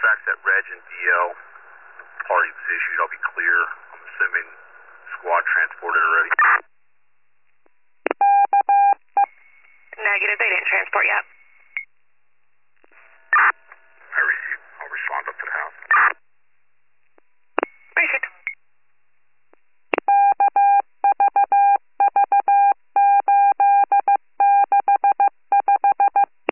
fax that reg and DL party was issued, I'll be clear. I'm assuming squad transported already. Negative, they didn't transport yet.